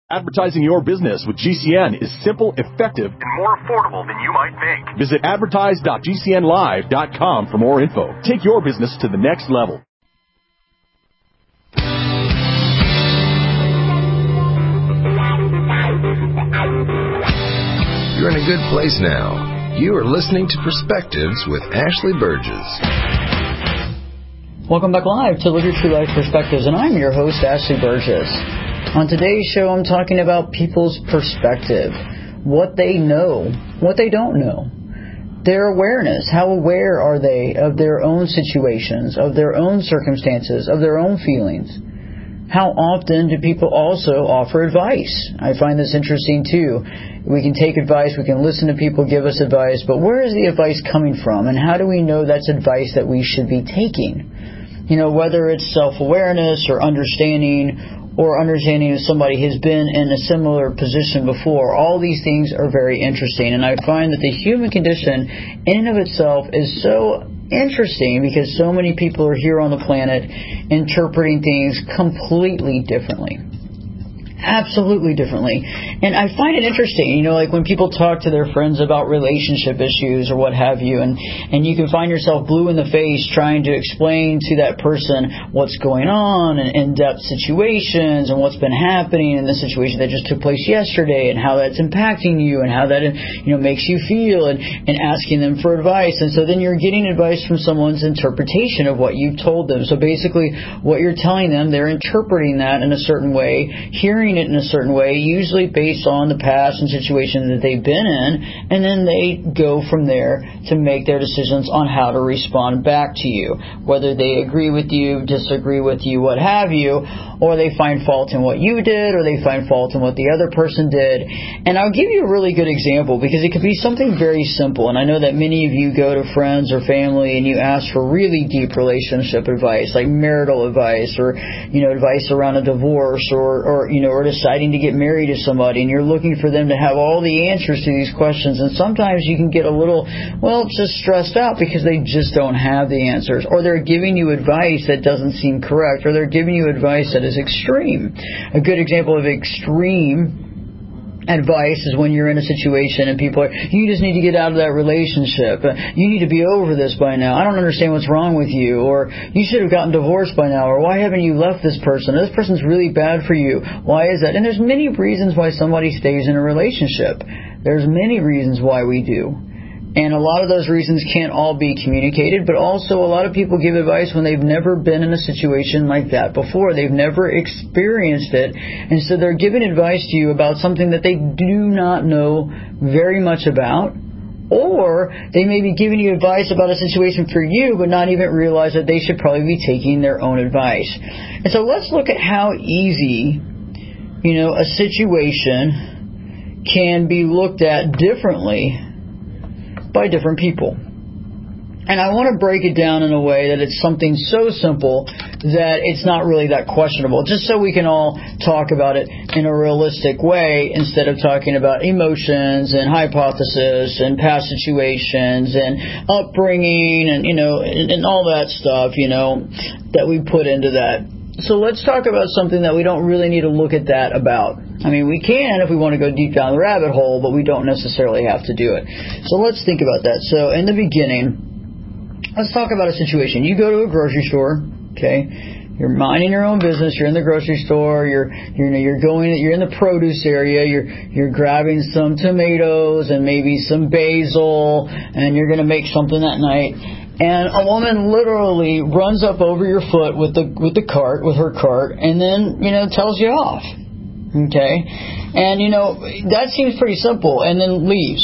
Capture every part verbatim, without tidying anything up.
Advertising your business with G C N is simple, effective, and more affordable than you might think. Visit advertise dot g c n live dot com for more info. Take your business to the next level. You're in a good place now. You are listening to Perspectives with Ashley Burgess. Welcome back live to Live Your True Life Perspectives, and I'm your host, Ashley Burgess. On today's show, I'm talking about people's perspective, what they know, what they don't know, their awareness. How aware are they of their own situations, of their own circumstances, of their own feelings? How often do people also offer advice? I find this interesting too. We can take advice, we can listen to people give us advice, but where is the advice coming from, and how do we know that's advice that we should be taking? You know, whether it's self-awareness or understanding, or understanding if somebody has been in a similar position before. All these things are very interesting, and I find that the human condition in and of itself is so interesting because so many people are here on the planet interpreting things completely differently. Absolutely differently. And I find it interesting, you know, like when people talk to their friends about relationship issues or what have you, and, and you can find yourself blue in the face trying to explain to that person what's going on and in-depth situations and what's been happening in the situation that just took place yesterday and how that's impacting you and how that, you know, makes you feel, and, and asking them for advice. And so then you're getting advice from someone's interpretation of what you've told them. So basically what you're telling them, they're interpreting that in a certain way, hearing it in a certain way, usually based on the past and situations that they've been in, and then they go from there to make their decisions on how to respond back to you, whether they agree with you, disagree with you, what have you, or they find fault in what you did, or they find fault in what the other person did. And I'll give you a really good example because it could be something very simple, and I know that many of you go to friends or family and you ask for really deep relationship advice, like marital advice, or, you know, advice around a divorce, or, or you know, or deciding to get married to somebody, and you're looking for them to have all the answers to these questions, and sometimes you can get a little, well, just stressed out because they just don't have the answers, or they're giving you advice that doesn't seem correct, or they're giving you advice that is extreme. A good example of extreme advice is when you're in a situation and people are, you just need to get out of that relationship. You need to be over this by now. I don't understand what's wrong with you. Or you should have gotten divorced by now. Or why haven't you left this person? This person's really bad for you. Why is that? And there's many reasons why somebody stays in a relationship. There's many reasons why we do. And a lot of those reasons can't all be communicated, but also a lot of people give advice when they've never been in a situation like that before. They've never experienced it. And so they're giving advice to you about something that they do not know very much about. Or they may be giving you advice about a situation for you, but not even realize that they should probably be taking their own advice. And so let's look at how easy, you know, a situation can be looked at differently by different people. And I want to break it down in a way that it's something so simple that it's not really that questionable, just so we can all talk about it in a realistic way instead of talking about emotions and hypothesis and past situations and upbringing and, you know, and, and all that stuff, you know, that we put into that. So let's talk about something that we don't really need to look at that about. I mean, we can if we want to go deep down the rabbit hole, but we don't necessarily have to do it. So let's think about that. So in the beginning, let's talk about a situation. You go to a grocery store, okay? You're minding your own business. You're in the grocery store. You're you're you're going. You're in the produce area. You're you're grabbing some tomatoes and maybe some basil, and you're going to make something that night. And a woman literally runs up over your foot with the with the cart, with her cart, and then, you know, tells you off. Okay? And, you know, that seems pretty simple, and then leaves.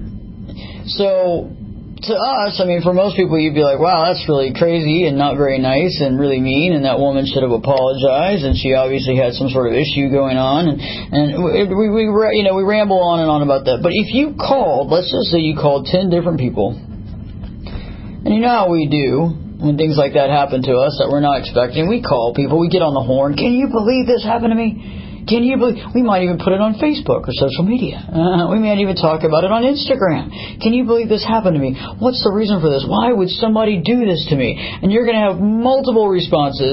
So, to us, I mean, for most people, you'd be like, wow, that's really crazy and not very nice and really mean, and that woman should have apologized, and she obviously had some sort of issue going on, and, and we, we, you know, we ramble on and on about that. But if you called, let's just say you called ten different people, and you know how we do when things like that happen to us that we're not expecting. We call people. We get on the horn. Can you believe this happened to me? Can you believe? We might even put it on Facebook or social media. Uh, we might even talk about it on Instagram. Can you believe this happened to me? What's the reason for this? Why would somebody do this to me? And you're going to have multiple responses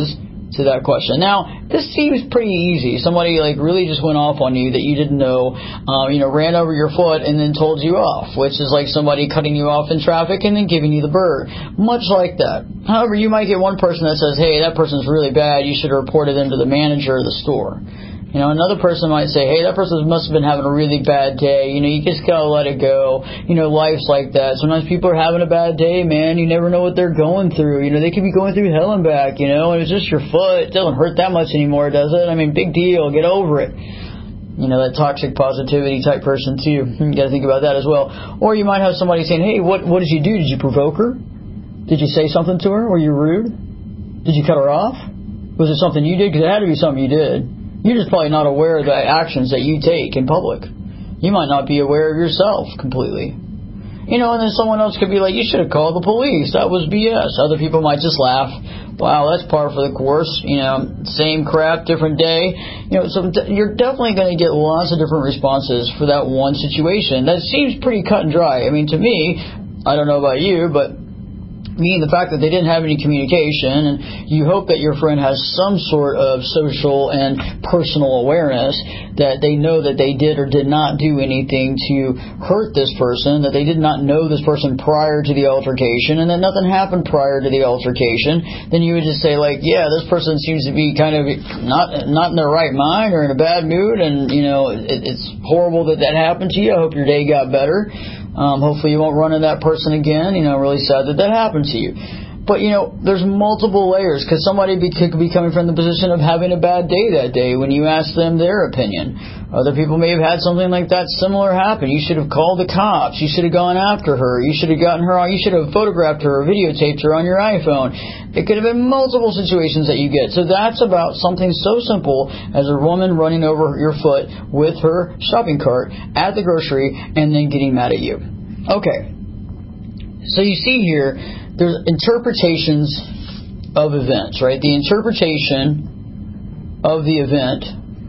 to that question. Now, this seems pretty easy. Somebody like really just went off on you that you didn't know, um, you know, ran over your foot and then told you off, which is like somebody cutting you off in traffic and then giving you the bird. Much like that. However, you might get one person that says, hey, that person's really bad, you should report it into the manager of the store. You know, another person might say, hey, that person must have been having a really bad day. You know, you just gotta let it go. You know, life's like that. Sometimes people are having a bad day, man. You never know what they're going through. You know, they could be going through hell and back, you know, and it's just your foot. It doesn't hurt that much anymore, does it? I mean, big deal. Get over it. You know, that toxic positivity type person, too. You gotta think about that as well. Or you might have somebody saying, hey, what, what did you do? Did you provoke her? Did you say something to her? Were you rude? Did you cut her off? Was it something you did? Because it had to be something you did. You're just probably not aware of the actions that you take in public. You might not be aware of yourself completely. You know, and then someone else could be like, you should have called the police. That was B S. Other people might just laugh. Wow, that's par for the course. You know, same crap, different day. You know, so you're definitely going to get lots of different responses for that one situation. That seems pretty cut and dry. I mean, to me, I don't know about you, but meaning the fact that they didn't have any communication, and you hope that your friend has some sort of social and personal awareness that they know that they did or did not do anything to hurt this person, that they did not know this person prior to the altercation, and that nothing happened prior to the altercation. Then you would just say, like, yeah, this person seems to be kind of not not in their right mind or in a bad mood, and, you know, it, it's horrible that that happened to you. I hope your day got better. Um, hopefully you won't run into that person again. You know, really sad that that happened to you. But, you know, there's multiple layers, because somebody be, could be coming from the position of having a bad day that day when you ask them their opinion. Other people may have had something like that similar happen. You should have called the cops. You should have gone after her. You should have gotten her on. You should have photographed her or videotaped her on your iPhone. It could have been multiple situations that you get. So that's about something so simple as a woman running over your foot with her shopping cart at the grocery and then getting mad at you. Okay. So you see here, there's interpretations of events, right? The interpretation of the event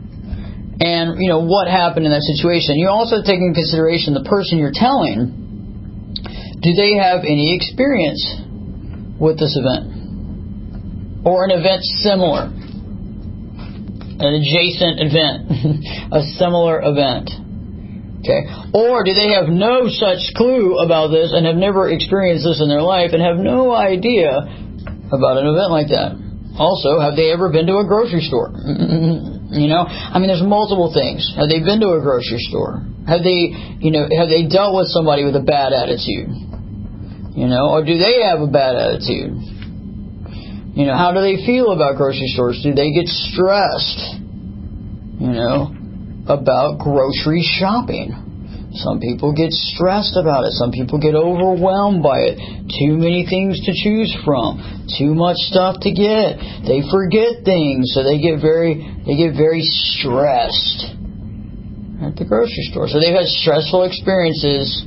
and, you know, what happened in that situation. You also take into consideration the person you're telling. Do they have any experience with this event? Or an event similar? An adjacent event. A similar event. Okay. Or do they have no such clue about this and have never experienced this in their life and have no idea about an event like that? Also, have they ever been to a grocery store? You know, I mean, there's multiple things. Have they been to a grocery store? Have they, you know, have they dealt with somebody with a bad attitude? You know, or do they have a bad attitude? You know, how do they feel about grocery stores? Do they get stressed, you know, about grocery shopping? Some people get stressed about it. Some people get overwhelmed by it. Too many things to choose from. Too much stuff to get. They forget things, so they get very they get very stressed at the grocery store. So they've had stressful experiences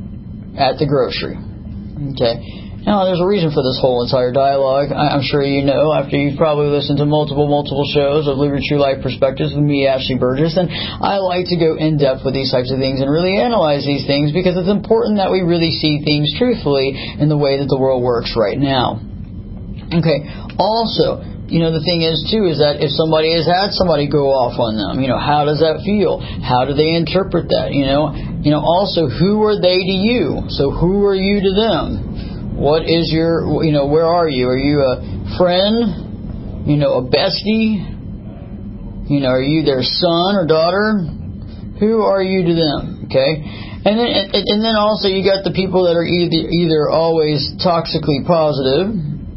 at the grocery. Okay. Now, there's a reason for this whole entire dialogue. I'm sure you know, after you've probably listened to multiple, multiple shows of Living True Life Perspectives with me, Ashley Burgess, and I like to go in-depth with these types of things and really analyze these things because it's important that we really see things truthfully in the way that the world works right now. Okay, also, you know, the thing is, too, is that if somebody has had somebody go off on them, you know, how does that feel? How do they interpret that? You know, you know, also, who are they to you? So who are you to them? What is your, you know, where are you? Are you a friend? You know, a bestie? You know, are you their son or daughter? Who are you to them? Okay? And then, and then also you got the people that are either, either always toxically positive,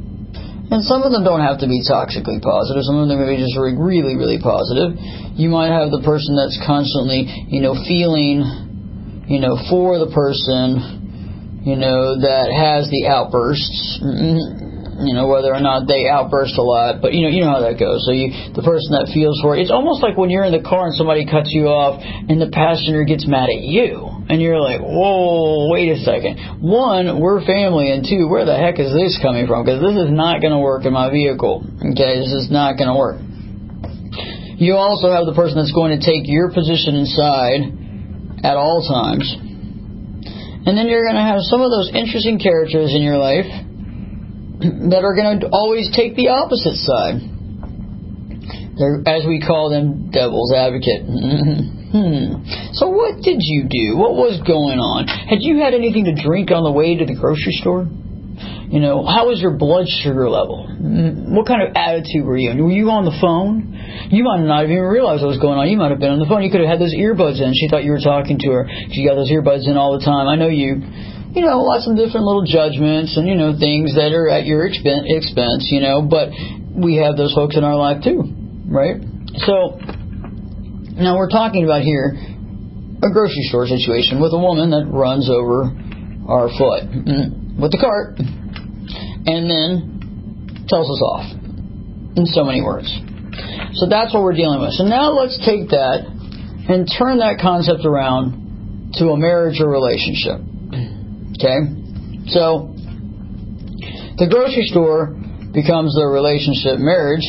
and some of them don't have to be toxically positive. Some of them may be just really, really positive. You might have the person that's constantly, you know, feeling, you know, for the person, you know, that has the outbursts, you know, whether or not they outburst a lot, but you know, you know how that goes. So you, the person that feels for it, it's almost like when you're in the car and somebody cuts you off and the passenger gets mad at you, and you're like, whoa, wait a second. One, we're family, and two, where the heck is this coming from? Because this is not going to work in my vehicle. Okay, this is not going to work. You also have the person that's going to take your position inside at all times. And then you're going to have some of those interesting characters in your life that are going to always take the opposite side. They're, as we call them, devil's advocate. Hmm. So what did you do? What was going on? Had you had anything to drink on the way to the grocery store? You know, how was your blood sugar level? What kind of attitude were you in? Were you on the phone? You might not have even realized what was going on. You might have been on the phone. You could have had those earbuds in. She thought you were talking to her because you got those earbuds in all the time. I know you, you know, lots of different little judgments and, you know, things that are at your expen- expense, you know, but we have those folks in our life too, right? So, now we're talking about here a grocery store situation with a woman that runs over our foot with the cart and then tells us off in so many words. So that's what we're dealing with. So now let's take that and turn that concept around to a marriage or relationship. Okay? So the grocery store becomes the relationship marriage.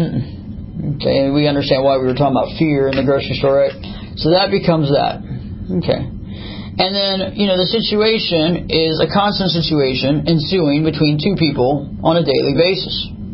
Okay, and we understand why we were talking about fear in the grocery store, right? So that becomes that. Okay. And then, you know, the situation is a constant situation ensuing between two people on a daily basis.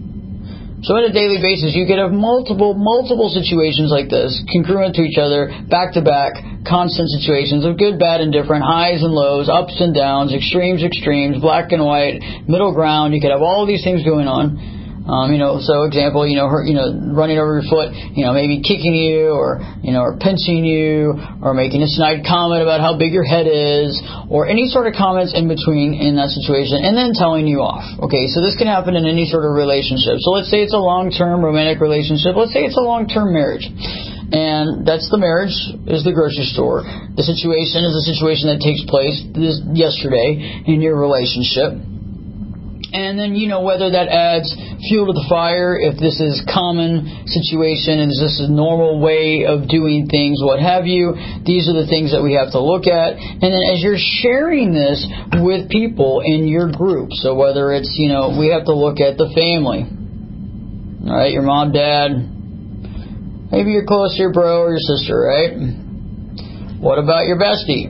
So on a daily basis, you could have multiple, multiple situations like this, congruent to each other, back to back, constant situations of good, bad, and different, highs and lows, ups and downs, extremes, extremes, black and white, middle ground. You could have all these things going on. Um, you know, so example, you know, her, you know, running over your foot, you know, maybe kicking you, or you know, or pinching you, or making a snide comment about how big your head is, or any sort of comments in between in that situation, and then telling you off. Okay, so this can happen in any sort of relationship. So let's say it's a long-term romantic relationship. Let's say it's a long-term marriage. And that's the marriage, is the grocery store. The situation is a situation that takes place this, yesterday in your relationship. And then, you know, whether that adds fuel to the fire, if this is common situation, and is this a normal way of doing things, what have you. These are the things that we have to look at. And then as you're sharing this with people in your group, so whether it's, you know, we have to look at the family. All right, your mom, dad, maybe you're close to your bro or your sister, right? What about your bestie?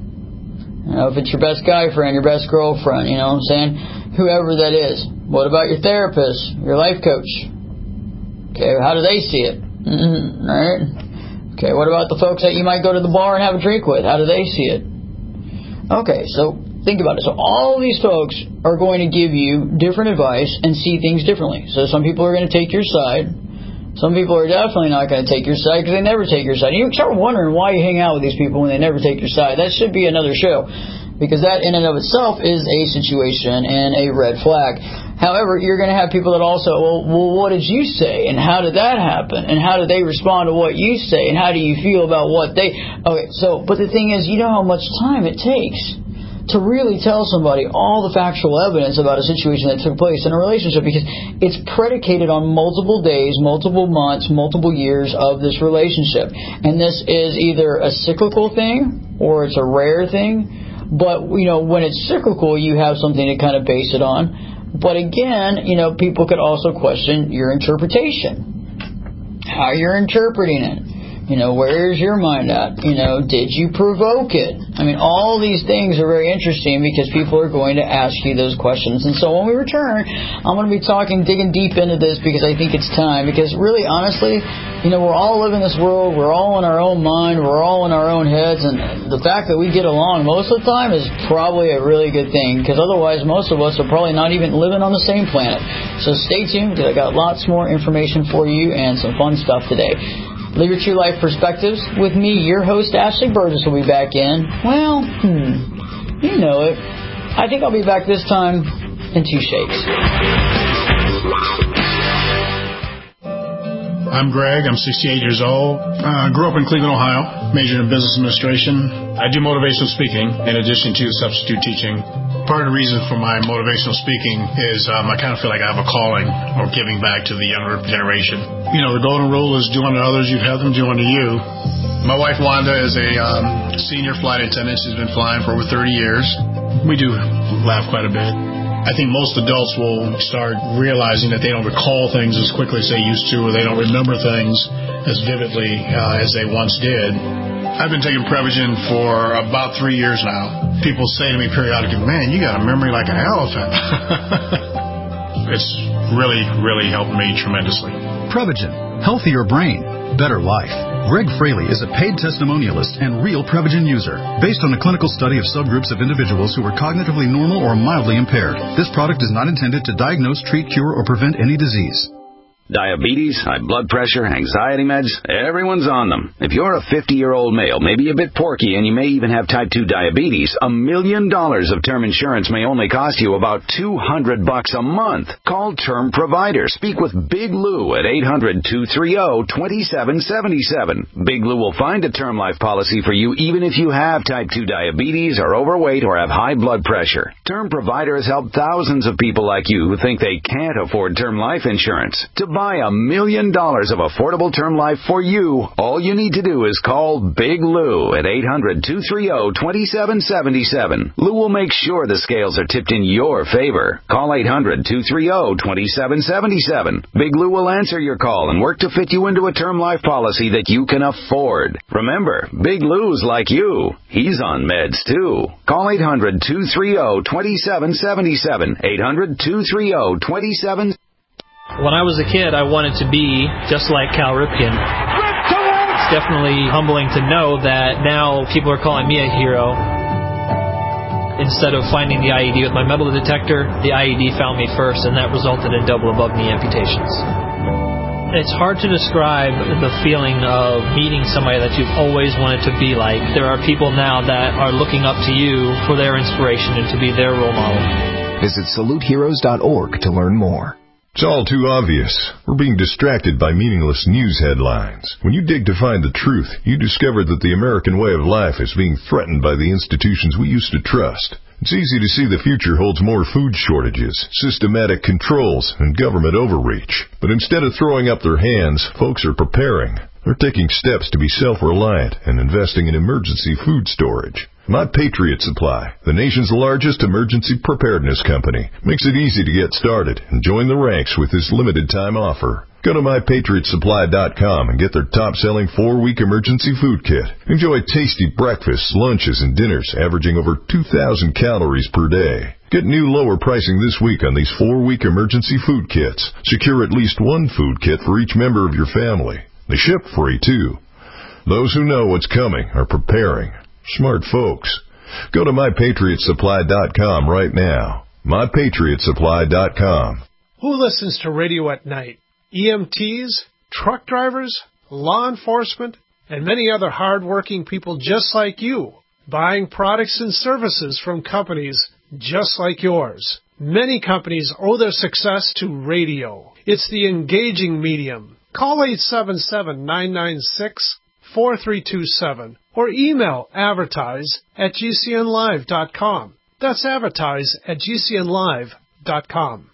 You know, if it's your best guy friend, your best girlfriend, you know what I'm saying? Whoever that is. What about your therapist, your life coach? Okay, how do they see it? Mm-hmm, right? Okay, what about the folks that you might go to the bar and have a drink with? How do they see it? Okay, so think about it. So all these folks are going to give you different advice and see things differently. So some people are going to take your side. Some people are definitely not going to take your side because they never take your side. You start wondering why you hang out with these people when they never take your side. That should be another show. Because that in and of itself is a situation and a red flag. However, you're going to have people that also, well, well, what did you say? And how did that happen? And how did they respond to what you say? And how do you feel about what they... Okay, so, but the thing is, you know how much time it takes to really tell somebody all the factual evidence about a situation that took place in a relationship, because it's predicated on multiple days, multiple months, multiple years of this relationship. And this is either a cyclical thing or it's a rare thing. But, you know, when it's cyclical, you have something to kind of base it on. But again, you know, people could also question your interpretation. How you're interpreting it. You know, where's your mind at? You know, did you provoke it? I mean, all these things are very interesting because people are going to ask you those questions. And so when we return, I'm going to be talking, digging deep into this because I think it's time. Because really, honestly, you know, we're all living this world. We're all in our own mind. We're all in our own heads. And the fact that we get along most of the time is probably a really good thing. Because otherwise, most of us are probably not even living on the same planet. So stay tuned because I got lots more information for you and some fun stuff today. Live Your True Life Perspectives with me, your host, Ashley Burgess, will be back in. Well, hmm, you know it. I think I'll be back this time in two shakes. I'm Greg. I'm sixty-eight years old. I uh, grew up in Cleveland, Ohio. Majored in business administration. I do motivational speaking in addition to substitute teaching. Part of the reason for my motivational speaking is um, I kind of feel like I have a calling or giving back to the younger generation. You know, the golden rule is do unto others, you have them do unto you. My wife, Wanda, is a um, senior flight attendant. She's been flying for over thirty years. We do laugh quite a bit. I think most adults will start realizing that they don't recall things as quickly as they used to, or they don't remember things as vividly uh, as they once did. I've been taking Prevagen for about three years now. People say to me periodically, man, you got a memory like an elephant. It's really, really helped me tremendously. Prevagen, healthier brain, better life. Greg Fraley is a paid testimonialist and real Prevagen user. Based on a clinical study of subgroups of individuals who were cognitively normal or mildly impaired, this product is not intended to diagnose, treat, cure, or prevent any disease. Diabetes, high blood pressure, anxiety meds, everyone's on them. If you're a fifty-year-old male, maybe a bit porky, and you may even have type two diabetes, a million dollars of term insurance may only cost you about two hundred bucks a month. Call Term Provider. Speak with Big Lou at eight hundred, two three zero, two seven seven seven. Big Lou will find a term life policy for you even if you have type two diabetes, are overweight, or have high blood pressure. Term Provider has helped thousands of people like you who think they can't afford term life insurance. To buy a million dollars of affordable term life for you, all you need to do is call Big Lou at eight hundred, two three zero, two seven seven seven. Lou will make sure the scales are tipped in your favor. Call eight hundred, two three zero, two seven seven seven. Big Lou will answer your call and work to fit you into a term life policy that you can afford. Remember, Big Lou's like you. He's on meds too. Call eight hundred, two three zero, two seven seven seven. eight hundred, two three zero, two seven seven seven. When I was a kid, I wanted to be just like Cal Ripken. It's definitely humbling to know that now people are calling me a hero. Instead of finding the I E D with my metal detector, the I E D found me first, and that resulted in double above-knee amputations. It's hard to describe the feeling of meeting somebody that you've always wanted to be like. There are people now that are looking up to you for their inspiration and to be their role model. Visit salute heroes dot org to learn more. It's all too obvious. We're being distracted by meaningless news headlines. When you dig to find the truth, you discover that the American way of life is being threatened by the institutions we used to trust. It's easy to see the future holds more food shortages, systematic controls, and government overreach. But instead of throwing up their hands, folks are preparing. They're taking steps to be self-reliant and investing in emergency food storage. My Patriot Supply, the nation's largest emergency preparedness company, makes it easy to get started and join the ranks with this limited-time offer. Go to my patriot supply dot com and get their top-selling four-week emergency food kit. Enjoy tasty breakfasts, lunches, and dinners averaging over two thousand calories per day. Get new lower pricing this week on these four-week emergency food kits. Secure at least one food kit for each member of your family. They ship free, too. Those who know what's coming are preparing. Smart folks. Go to my patriot supply dot com right now. my patriot supply dot com. Who listens to radio at night? E M Ts, truck drivers, law enforcement, and many other hard-working people just like you, buying products and services from companies just like yours. Many companies owe their success to radio. It's the engaging medium. Call eight seven seven, nine nine six, four three two seven or email advertise at g c n live dot com. That's advertise at g c n live dot com.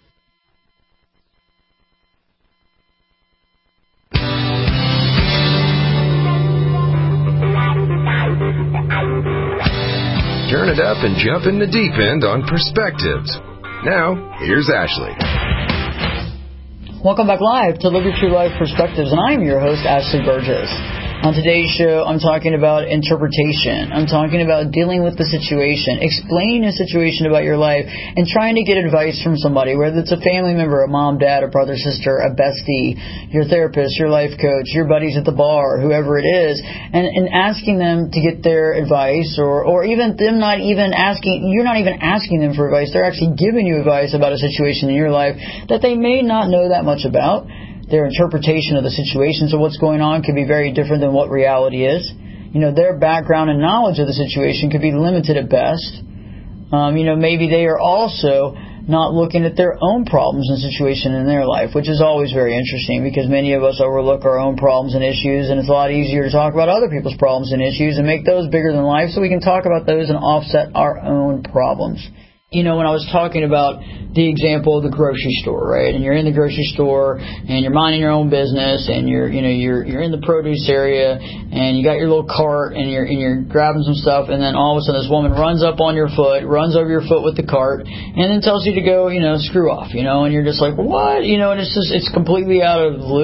Turn it up and jump in the deep end on Perspectives. Now, here's Ashley. Welcome back live to Live Your True Life Perspectives, and I'm your host, Ashley Burgess. On today's show, I'm talking about interpretation. I'm talking about dealing with the situation, explaining a situation about your life, and trying to get advice from somebody, whether it's a family member, a mom, dad, a brother, sister, a bestie, your therapist, your life coach, your buddies at the bar, whoever it is, and, and asking them to get their advice, or, or even them not even asking, you're not even asking them for advice. They're actually giving you advice about a situation in your life that they may not know that much about. Their interpretation of the situations of what's going on could be very different than what reality is. You know, their background and knowledge of the situation could be limited at best. Um, you know, maybe they are also not looking at their own problems and situation in their life, which is always very interesting because many of us overlook our own problems and issues, and it's a lot easier to talk about other people's problems and issues and make those bigger than life so we can talk about those and offset our own problems. You know, when I was talking about the example of the grocery store, right? And you're in the grocery store and you're minding your own business and you're, you know, you're you're in the produce area and you got your little cart and you're and you're grabbing some stuff, and then all of a sudden this woman runs up on your foot, runs over your foot with the cart, and then tells you to go, you know, screw off, you know, and you're just like, what? You know, and it's just it's completely out of the loop.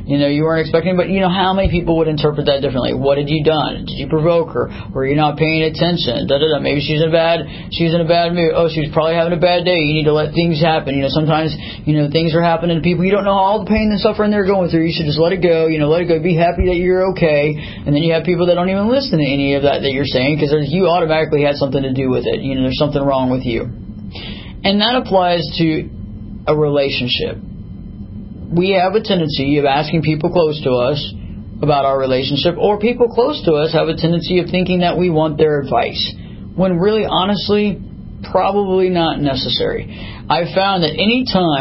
You know, you weren't expecting, but you know, how many people would interpret that differently? What had you done? Did you provoke her? Were you not paying attention? Da, da, da. Maybe she's in a bad, she's in a bad mood. Oh, she was probably having a bad day. You need to let things happen. You know, sometimes, you know, things are happening to people. You don't know all the pain and suffering they're going through. You should just let it go. You know, let it go. Be happy that you're okay. And then you have people that don't even listen to any of that that you're saying because you automatically had something to do with it. You know, there's something wrong with you. And that applies to a relationship. We have a tendency of asking people close to us about our relationship, or people close to us have a tendency of thinking that we want their advice, when really, honestly, probably not necessary. I've found that any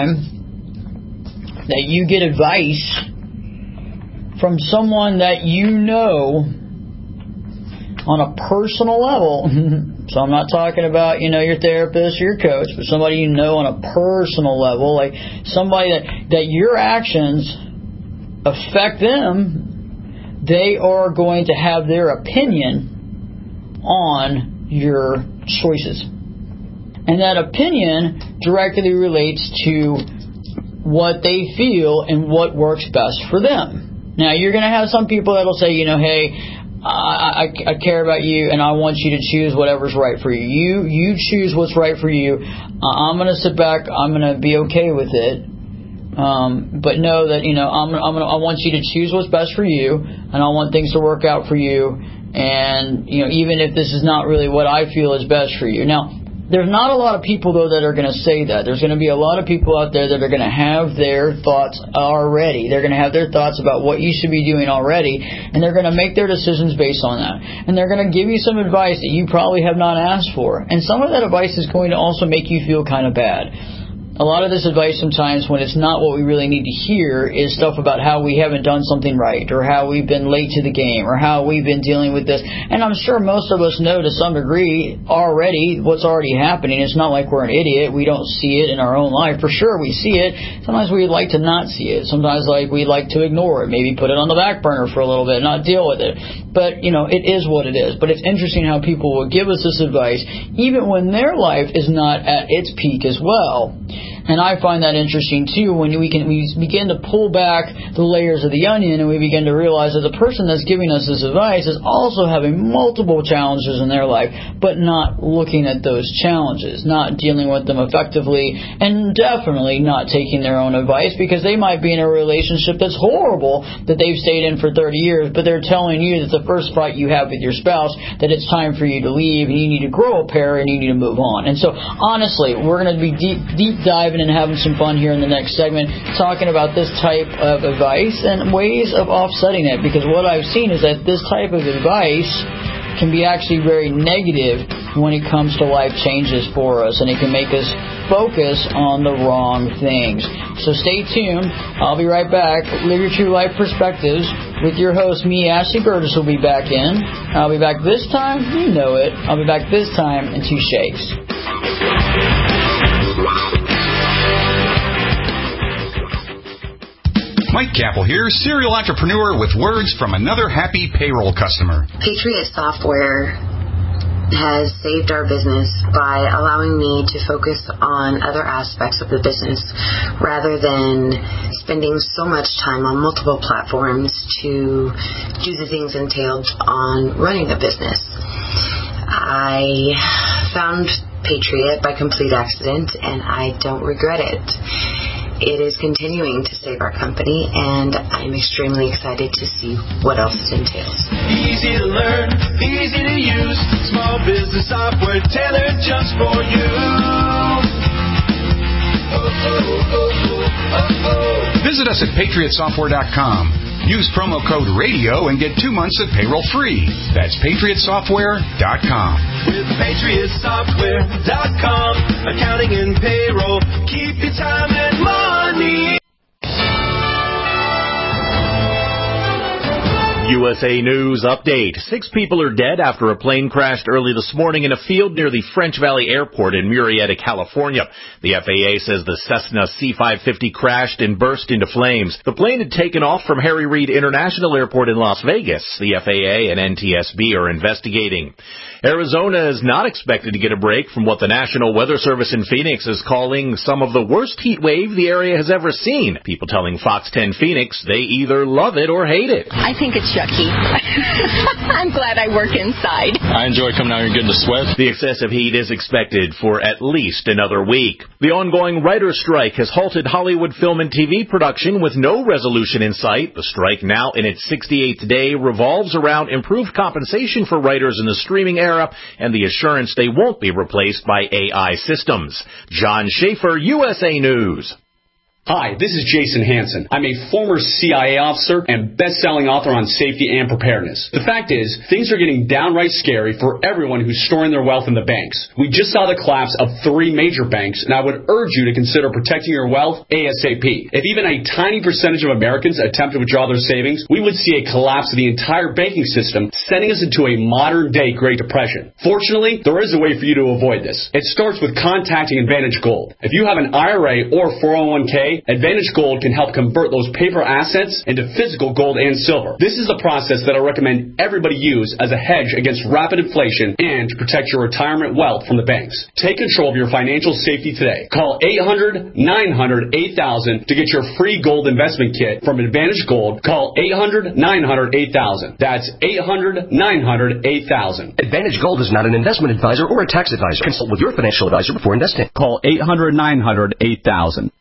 time that you get advice from someone that you know on a personal level, so I'm not talking about, you know, your therapist or your coach, but somebody you know on a personal level, like somebody that, that your actions affect them, they are going to have their opinion on your choices. And that opinion directly relates to what they feel and what works best for them. Now, you're going to have some people that will say, you know, hey, I, I, I care about you, and I want you to choose whatever's right for you. You you choose what's right for you. Uh, I'm going to sit back. I'm going to be okay with it. Um, but know that, you know, I'm, I'm gonna, I want you to choose what's best for you, and I want things to work out for you. And, you know, even if this is not really what I feel is best for you. Now, there's not a lot of people, though, that are going to say that. There's going to be a lot of people out there that are going to have their thoughts already. They're going to have their thoughts about what you should be doing already, and they're going to make their decisions based on that. And they're going to give you some advice that you probably have not asked for. And some of that advice is going to also make you feel kind of bad. A lot of this advice sometimes, when it's not what we really need to hear, is stuff about how we haven't done something right, or how we've been late to the game, or how we've been dealing with this. And I'm sure most of us know to some degree already what's already happening. It's not like we're an idiot. We don't see it in our own life. For sure we see it. Sometimes we'd like to not see it. Sometimes like we'd like to ignore it, maybe put it on the back burner for a little bit, not deal with it. But, you know, it is what it is. But it's interesting how people will give us this advice even when their life is not at its peak as well. And I find that interesting, too, when we can we begin to pull back the layers of the onion and we begin to realize that the person that's giving us this advice is also having multiple challenges in their life, but not looking at those challenges, not dealing with them effectively, and definitely not taking their own advice, because they might be in a relationship that's horrible that they've stayed in for thirty years, but they're telling you that the first fight you have with your spouse, that it's time for you to leave and you need to grow a pair and you need to move on. And so, honestly, we're going to be deep, deep diving and having some fun here in the next segment, talking about this type of advice and ways of offsetting it, because what I've seen is that this type of advice can be actually very negative when it comes to life changes for us, and it can make us focus on the wrong things. So stay tuned. I'll be right back. Live Your True Life Perspectives with your host, me, Ashley Burgess, will be back in. I'll be back this time. You know it. I'll be back this time in two shakes. Mike Capel here, serial entrepreneur with words from another happy payroll customer. Patriot Software has saved our business by allowing me to focus on other aspects of the business rather than spending so much time on multiple platforms to do the things entailed on running a business. I found Patriot by complete accident, and I don't regret it. It is continuing to save our company, and I'm extremely excited to see what else it entails. Easy to learn, easy to use, small business software tailored just for you. Oh, oh, oh, oh, oh, oh. Visit us at patriot software dot com. Use promo code RADIO and get two months of payroll free. That's patriot software dot com. With patriot software dot com, accounting and payroll, keep your time and money. U S A News update. Six people are dead after a plane crashed early this morning in a field near the French Valley Airport in Murrieta, California. The F A A says the Cessna C five fifty crashed and burst into flames. The plane had taken off from Harry Reid International Airport in Las Vegas. The F A A and N T S B are investigating. Arizona is not expected to get a break from what the National Weather Service in Phoenix is calling some of the worst heat wave the area has ever seen. People telling Fox ten Phoenix they either love it or hate it. I think it's yucky. I'm glad I work inside. I enjoy coming out here and getting the sweat. The excessive heat is expected for at least another week. The ongoing writer's strike has halted Hollywood film and T V production with no resolution in sight. The strike, now in its sixty-eighth day, revolves around improved compensation for writers in the streaming era and the assurance they won't be replaced by A I systems. John Schaefer, U S A News. Hi, this is Jason Hansen. I'm a former C I A officer and best-selling author on safety and preparedness. The fact is, things are getting downright scary for everyone who's storing their wealth in the banks. We just saw the collapse of three major banks, and I would urge you to consider protecting your wealth ASAP. If even a tiny percentage of Americans attempt to withdraw their savings, we would see a collapse of the entire banking system, sending us into a modern-day Great Depression. Fortunately, there is a way for you to avoid this. It starts with contacting Advantage Gold. If you have an I R A or four oh one k, Advantage Gold can help convert those paper assets into physical gold and silver. This is the process that I recommend everybody use as a hedge against rapid inflation and to protect your retirement wealth from the banks. Take control of your financial safety today. Call eight hundred, nine hundred, eight thousand to get your free gold investment kit from Advantage Gold. Call eight hundred, nine hundred, eight thousand. That's eight hundred, nine hundred, eight thousand. Advantage Gold is not an investment advisor or a tax advisor. Consult with your financial advisor before investing. Call eight hundred, nine hundred, eight thousand.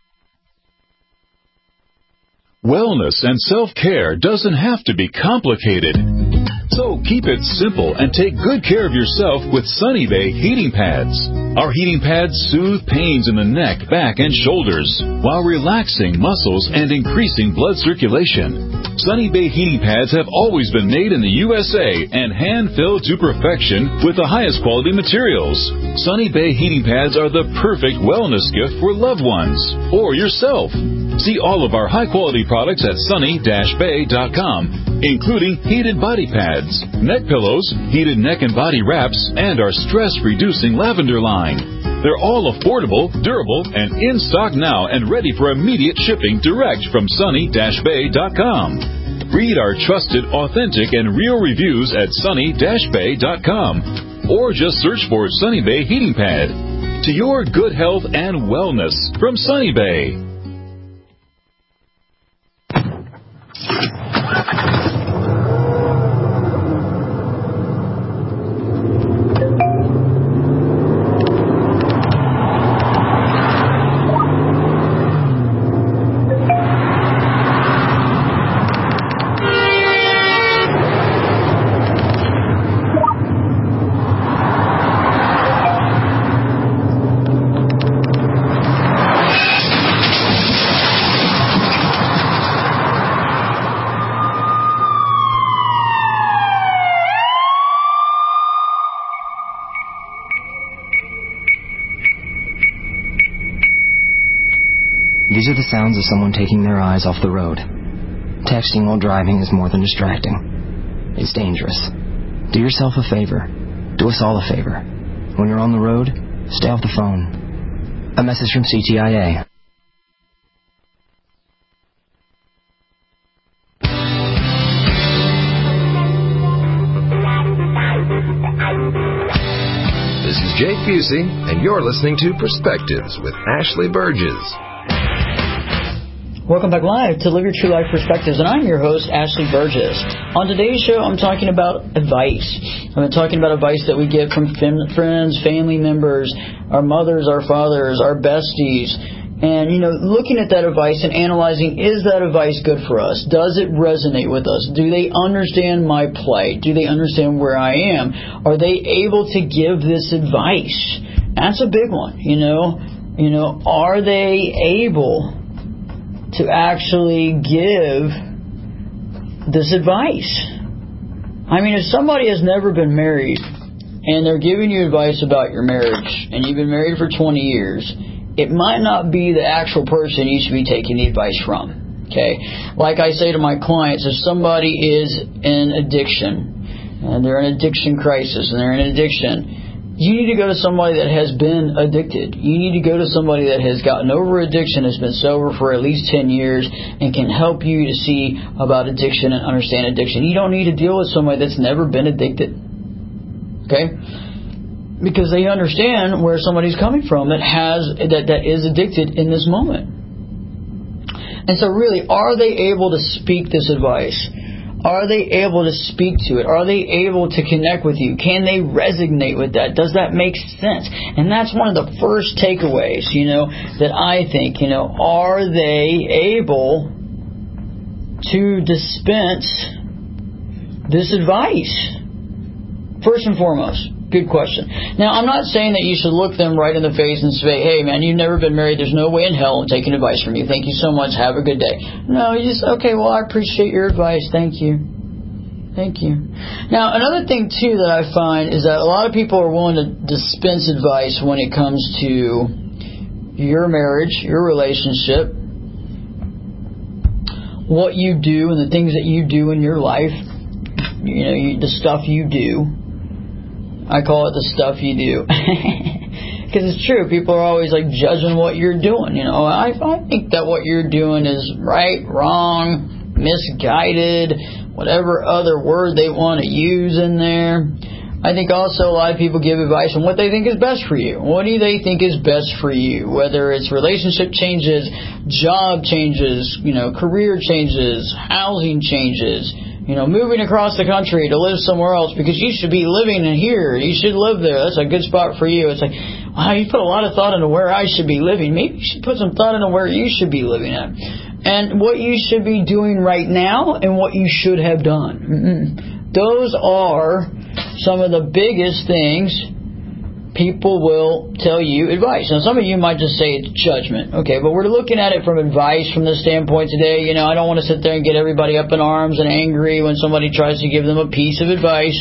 Wellness and self-care doesn't have to be complicated. So keep it simple and take good care of yourself with Sunny Bay heating pads. Our heating pads soothe pains in the neck, back, and shoulders while relaxing muscles and increasing blood circulation. Sunny Bay heating pads have always been made in the U S A and hand-filled to perfection with the highest quality materials. Sunny Bay heating pads are the perfect wellness gift for loved ones or yourself. See all of our high-quality products at sunny dash bay dot com, including heated body pads, neck pillows, heated neck and body wraps, and our stress-reducing lavender line. They're all affordable, durable, and in stock now and ready for immediate shipping direct from sunny dash bay dot com. Read our trusted, authentic, and real reviews at sunny dash bay dot com or just search for Sunny Bay Heating Pad. To your good health and wellness from Sunny Bay. These are the sounds of someone taking their eyes off the road. Texting while driving is more than distracting. It's dangerous. Do yourself a favor. Do us all a favor. When you're on the road, stay off the phone. A message from C T I A. This is Jake Busey, and you're listening to Perspectives with Ashley Burgess. Welcome back live to Live Your True Life Perspectives, and I'm your host, Ashley Burgess. On today's show, I'm talking about advice. I've been talking about advice that we get from friends, family members, our mothers, our fathers, our besties. And, you know, looking at that advice and analyzing, is that advice good for us? Does it resonate with us? Do they understand my plight? Do they understand where I am? Are they able to give this advice? That's a big one, you know. You know, are they able to actually give this advice? I mean, if somebody has never been married and they're giving you advice about your marriage and you've been married for twenty years, it might not be the actual person you should be taking the advice from. Okay, like I say to my clients, if somebody is in addiction, and they're in addiction crisis, and they're in addiction, you need to go to somebody that has been addicted. You need to go to somebody that has gotten over addiction, has been sober for at least ten years, and can help you to see about addiction and understand addiction. You don't need to deal with somebody that's never been addicted. Okay? Because they understand where somebody's coming from that has that, that is addicted in this moment. And so really, are they able to speak this advice? Are they able to speak to it? Are they able to connect with you? Can they resonate with that? Does that make sense? And that's one of the first takeaways, you know, that I think, you know, are they able to dispense this advice? First and foremost. Good question. Now, I'm not saying that you should look them right in the face and say, hey, man, you've never been married. There's no way in hell I'm taking advice from you. Thank you so much. Have a good day. No, you just, okay, well, I appreciate your advice. Thank you. Thank you. Now, another thing, too, that I find is that a lot of people are willing to dispense advice when it comes to your marriage, your relationship, what you do and the things that you do in your life, you know, you, the stuff you do. I call it the stuff you do. Because it's true. People are always like judging what you're doing. You know, I, I think that what you're doing is right, wrong, misguided, whatever other word they want to use in there. I think also a lot of people give advice on what they think is best for you. What do they think is best for you? Whether it's relationship changes, job changes, you know, career changes, housing changes. You know, moving across the country to live somewhere else because you should be living in here. You should live there. That's a good spot for you. It's like, wow, you put a lot of thought into where I should be living. Maybe you should put some thought into where you should be living at. And what you should be doing right now and what you should have done. Mm-hmm. Those are some of the biggest things people will tell you advice. Now, some of you might just say it's judgment. Okay, but we're looking at it from advice from the standpoint today. You know, I don't want to sit there and get everybody up in arms and angry when somebody tries to give them a piece of advice.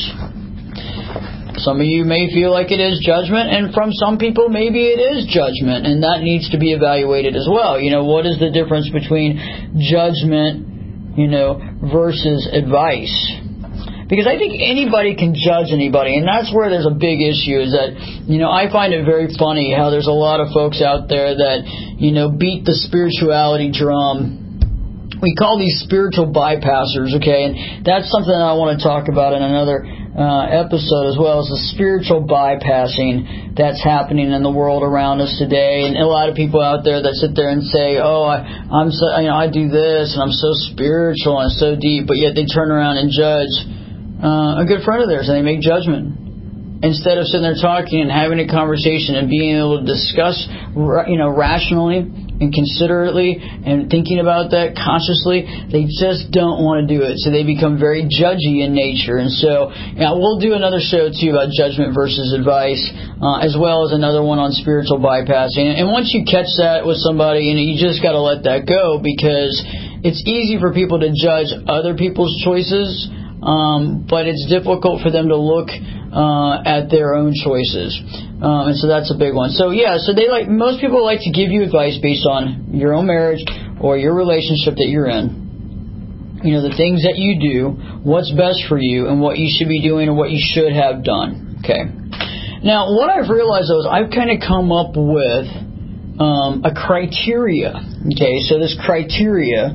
Some of you may feel like it is judgment, and from some people, maybe it is judgment, and that needs to be evaluated as well. You know, what is the difference between judgment, you know, versus advice? Because I think anybody can judge anybody, and that's where there's a big issue is that, you know, I find it very funny how there's a lot of folks out there that, you know, beat the spirituality drum. We call these spiritual bypassers, okay, and that's something that I want to talk about in another uh, episode as well, is the spiritual bypassing that's happening in the world around us today. And a lot of people out there that sit there and say, oh, I, I'm so, you know, I do this, and I'm so spiritual and so deep, but yet they turn around and judge Uh, a good friend of theirs, and they make judgment instead of sitting there talking and having a conversation and being able to discuss, you know, rationally and considerately and thinking about that consciously. They just don't want to do it, so they become very judgy in nature. And so, you know, we'll do another show too about judgment versus advice, uh, as well as another one on spiritual bypassing. And once you catch that with somebody, you know, you just got to let that go, because it's easy for people to judge other people's choices. Um, but it's difficult for them to look uh, at their own choices, um, and so that's a big one. So yeah, so they like most people like to give you advice based on your own marriage or your relationship that you're in. You know, the things that you do, what's best for you, and what you should be doing or what you should have done. Okay. Now, what I've realized though is I've kind of come up with um, a criteria. Okay, so this criteria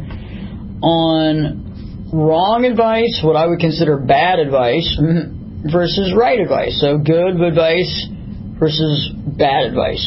on wrong advice, what I would consider bad advice, versus right advice. So good advice versus bad advice.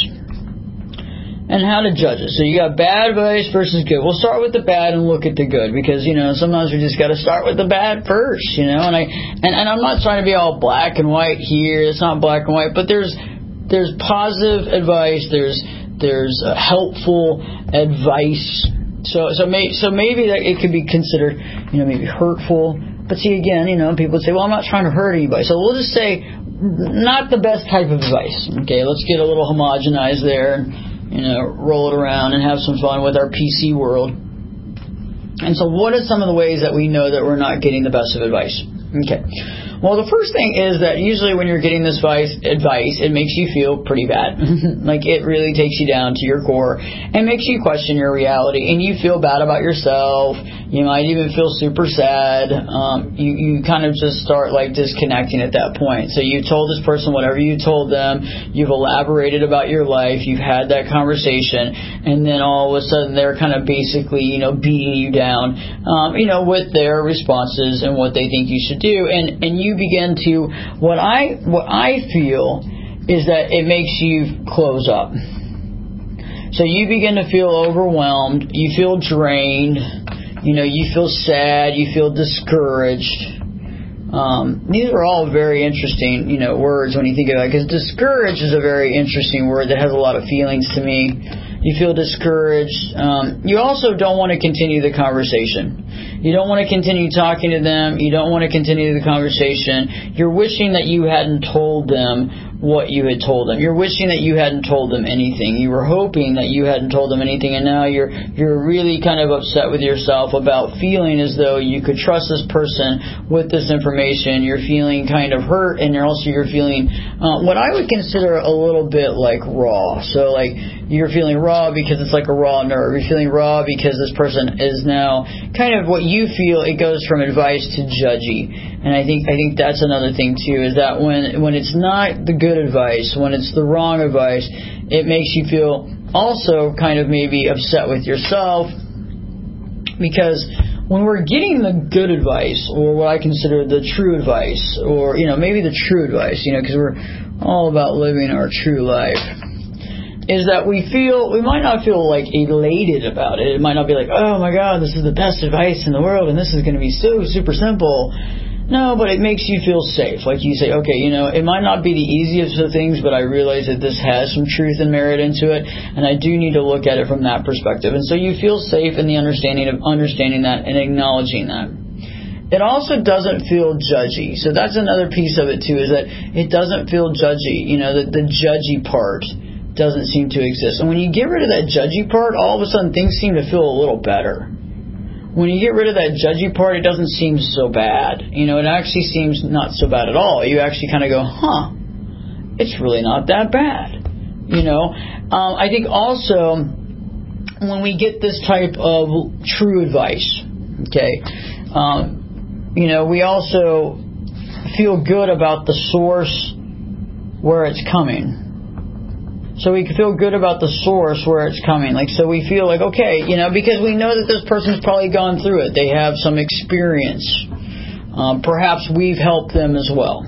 And how to judge it. So you got bad advice versus good. We'll start with the bad and look at the good, because, you know, sometimes we just got to start with the bad first, you know. And I and, and I'm not trying to be all black and white here. It's not black and white, but there's there's positive advice. There's there's uh, helpful advice. So so, may, so maybe that it could be considered, you know, maybe hurtful. But see, again, you know, people say, well, I'm not trying to hurt anybody. So we'll just say not the best type of advice. Okay, let's get a little homogenized there and, you know, roll it around and have some fun with our P C world. And so what are some of the ways that we know that we're not getting the best of advice? Okay. Well, the first thing is that usually when you're getting this advice, advice it makes you feel pretty bad. Like, it really takes you down to your core and makes you question your reality, and you feel bad about yourself. You might even feel super sad. Um, you, you kind of just start, like, disconnecting at that point. So you told this person whatever you told them. You've elaborated about your life. You've had that conversation, and then all of a sudden they're kind of basically, you know, beating you down, um, you know, with their responses and what they think you should do. And, and you begin to, what I, what I feel is that it makes you close up. So you begin to feel overwhelmed. You feel drained. You know, you feel sad. You feel discouraged. Um, these are all very interesting, you know, words when you think about it, because discouraged is a very interesting word that has a lot of feelings to me. You feel discouraged. Um, you also don't want to continue the conversation. You don't want to continue talking to them. You don't want to continue the conversation. You're wishing that you hadn't told them what you had told them. You're wishing that you hadn't told them anything. You were hoping that you hadn't told them anything, and now you're you're really kind of upset with yourself about feeling as though you could trust this person with this information. You're feeling kind of hurt, and you're also you're feeling uh, what I would consider a little bit like raw. So like you're feeling raw because it's like a raw nerve. You're feeling raw because this person is now kind of what you feel. It goes from advice to judgy. And I think I think that's another thing too, is that when when it's not the good advice, when it's the wrong advice, it makes you feel also kind of maybe upset with yourself, because when we're getting the good advice, or what I consider the true advice, or you know maybe the true advice, you know, because we're all about living our true life, is that we feel, we might not feel like elated about it. It might not be like, oh my God, this is the best advice in the world, and this is going to be so super simple. No, but it makes you feel safe. Like you say, okay, you know, it might not be the easiest of things, but I realize that this has some truth and merit into it, and I do need to look at it from that perspective. And so you feel safe in the understanding of understanding that and acknowledging that. It also doesn't feel judgy. So that's another piece of it too, is that it doesn't feel judgy. You know, the, the judgy part doesn't seem to exist. And when you get rid of that judgy part, all of a sudden things seem to feel a little better. When you get rid of that judgy part, it doesn't seem so bad. You know, it actually seems not so bad at all. You actually kind of go, huh, it's really not that bad. You know, um, I think also when we get this type of true advice, okay, um, you know, we also feel good about the source where it's coming. So we feel good about the source where it's coming. Like, so we feel like, okay, you know, because we know that this person's probably gone through it. They have some experience. Um, perhaps we've helped them as well.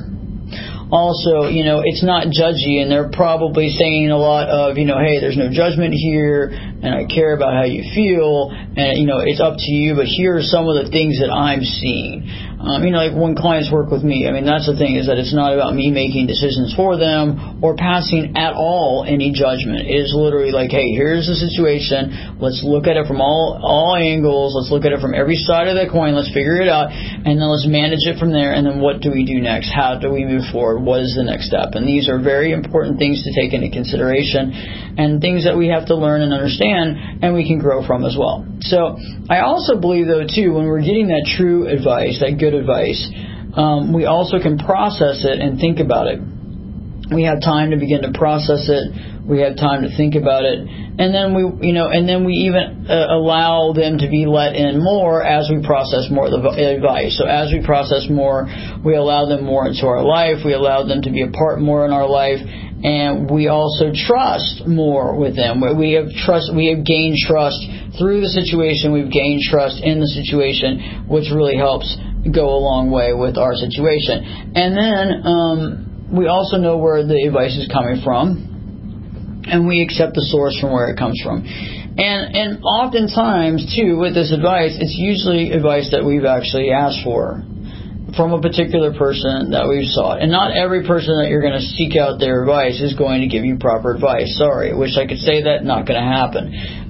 Also, you know, it's not judgy, and they're probably saying a lot of, you know, hey, there's no judgment here, and I care about how you feel, and, you know, it's up to you, but here are some of the things that I'm seeing. Um, you know, like when clients work with me, I mean, that's the thing, is that it's not about me making decisions for them or passing at all any judgment. It is literally like, hey, here's the situation. Let's look at it from all, all angles. Let's look at it from every side of the coin. Let's figure it out, and then let's manage it from there, and then what do we do next? How do we move forward? What is the next step? And these are very important things to take into consideration, and things that we have to learn and understand, and we can grow from as well. So I also believe, though, too, when we're getting that true advice, that good advice, um, we also can process it and think about it. We have time to begin to process it. We have time to think about it, and then we, you know, and then we even uh, allow them to be let in more as we process more of the advice. So as we process more, we allow them more into our life. We allow them to be a part more in our life, and we also trust more with them. We have trust. We have gained trust through the situation. We've gained trust in the situation, which really helps go a long way with our situation. And then um, we also know where the advice is coming from, and we accept the source from where it comes from. And and oftentimes, too, with this advice, it's usually advice that we've actually asked for from a particular person that we've sought. And not every person that you're going to seek out their advice is going to give you proper advice. Sorry, I wish I could say that. Not going to happen.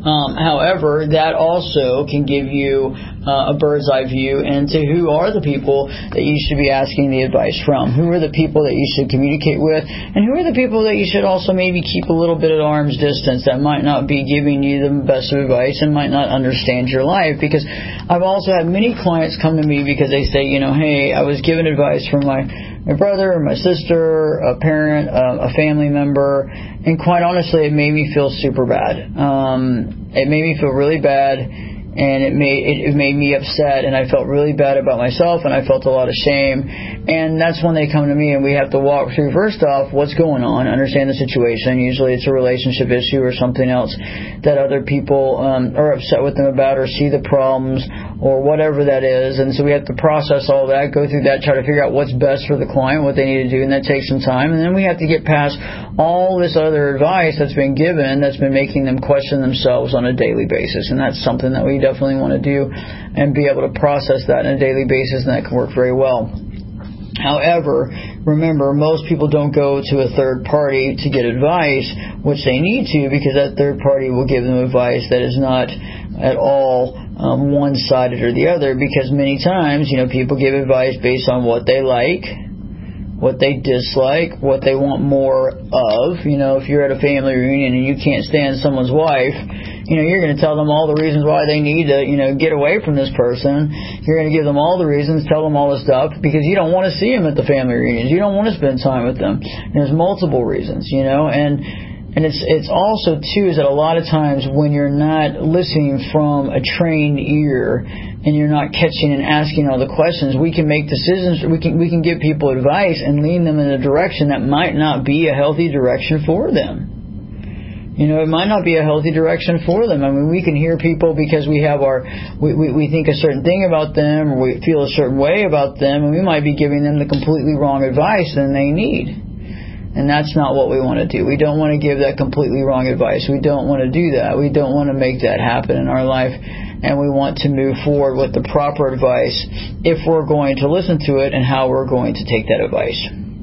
Um, however, that also can give you uh, a bird's eye view into who are the people that you should be asking the advice from, who are the people that you should communicate with, and who are the people that you should also maybe keep a little bit at arm's distance that might not be giving you the best of advice and might not understand your life. Because I've also had many clients come to me because they say, you know, hey, I was given advice from my my brother, my sister, a parent, uh, a family member, and quite honestly, it made me feel super bad. Um, it made me feel really bad, and it made it, it made me upset, and I felt really bad about myself, and I felt a lot of shame. And that's when they come to me, and we have to walk through, first off, what's going on, understand the situation. Usually it's a relationship issue or something else that other people um, are upset with them about, or see the problems, or whatever that is. And so we have to process all that, go through that, try to figure out what's best for the client, what they need to do, and that takes some time. And then we have to get past all this other advice that's been given that's been making them question themselves on a daily basis. And that's something that we definitely want to do and be able to process that on a daily basis, and that can work very well. However, remember, most people don't go to a third party to get advice, which they need to, because that third party will give them advice that is not at all um, one-sided or the other, because many times, you know, people give advice based on what they like, what they dislike, what they want more of. You know, if you're at a family reunion and you can't stand someone's wife, you know, you're going to tell them all the reasons why they need to, you know, get away from this person. You're going to give them all the reasons, tell them all the stuff, because you don't want to see them at the family reunions. You don't want to spend time with them. And there's multiple reasons, you know, and and it's it's also, too, is that a lot of times when you're not listening from a trained ear and you're not catching and asking all the questions, we can make decisions, we can we can give people advice and lean them in a direction that might not be a healthy direction for them. You know, it might not be a healthy direction for them. I mean, we can hear people because we have our, we, we, we think a certain thing about them, or we feel a certain way about them, and we might be giving them the completely wrong advice than they need. And that's not what we want to do. We don't want to give that completely wrong advice. We don't want to do that. We don't want to make that happen in our life. And we want to move forward with the proper advice if we're going to listen to it and how we're going to take that advice.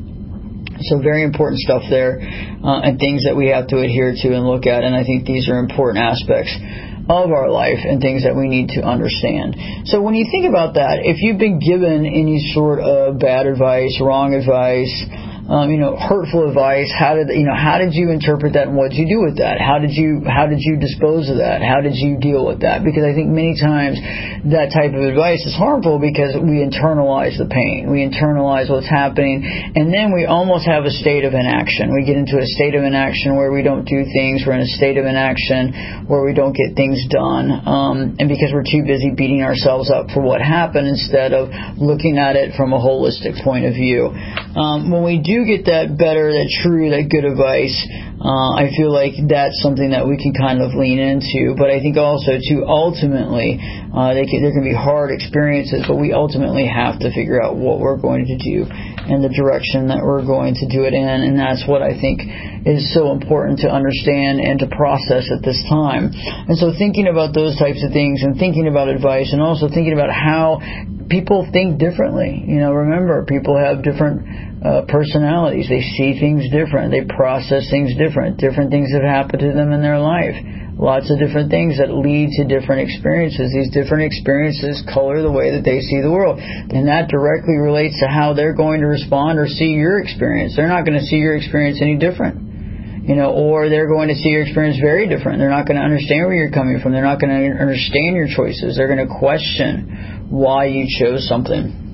So very important stuff there, uh, and things that we have to adhere to and look at. And I think these are important aspects of our life and things that we need to understand. So when you think about that, if you've been given any sort of bad advice, wrong advice, Um, you know, hurtful advice, how did you know? How did you interpret that, and what did you do with that? How did you how did you dispose of that? How did you deal with that? Because I think many times that type of advice is harmful because we internalize the pain, we internalize what's happening, and then we almost have a state of inaction. We get into a state of inaction where we don't do things. We're in a state of inaction where we don't get things done, um, and because we're too busy beating ourselves up for what happened instead of looking at it from a holistic point of view. Um, when we do do get that better, that true, that good advice, uh, I feel like that's something that we can kind of lean into. But I think also, too, ultimately, uh, they can, there can be hard experiences, but we ultimately have to figure out what we're going to do and the direction that we're going to do it in. And that's what I think is so important to understand and to process at this time. And so thinking about those types of things and thinking about advice and also thinking about how people think differently. You know, remember, people have different Uh, personalities. They see things different. They process things different. Different things have happened to them in their life. Lots of different things that lead to different experiences. These different experiences color the way that they see the world. And that directly relates to how they're going to respond or see your experience. They're not going to see your experience any different. You know, or they're going to see your experience very different. They're not going to understand where you're coming from. They're not going to understand your choices. They're going to question why you chose something.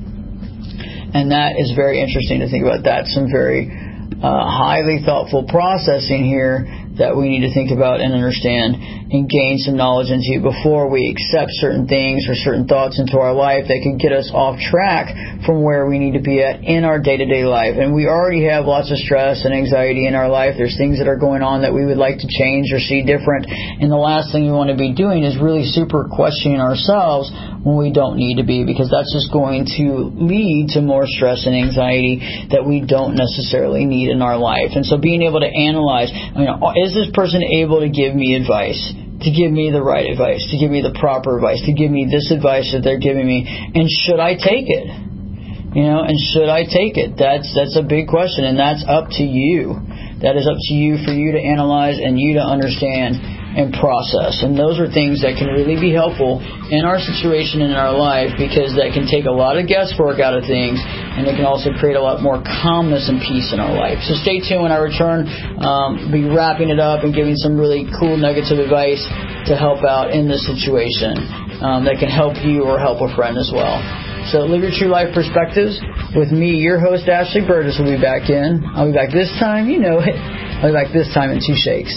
And that is very interesting to think about. That's some very uh, highly thoughtful processing here that we need to think about and understand and gain some knowledge into before we accept certain things or certain thoughts into our life that could get us off track from where we need to be at in our day-to-day life. And we already have lots of stress and anxiety in our life. There's things that are going on that we would like to change or see different. And the last thing we want to be doing is really super questioning ourselves when we don't need to be, because that's just going to lead to more stress and anxiety that we don't necessarily need in our life. And so being able to analyze, you know, is this person able to give me advice, to give me the right advice, to give me the proper advice, to give me this advice that they're giving me, and should I take it? You know, and should I take it? That's that's a big question, and that's up to you. That is up to you for you to analyze and you to understand and process. And those are things that can really be helpful in our situation and in our life, because that can take a lot of guesswork out of things, and it can also create a lot more calmness and peace in our life. So stay tuned when I return. Um, be wrapping it up and giving some really cool nuggets of advice to help out in this situation um, that can help you or help a friend as well. So Live Your True Life Perspectives with me, your host, Ashley Burgess, will be back in. I'll be back this time, you know it. I'll be back this time in two shakes.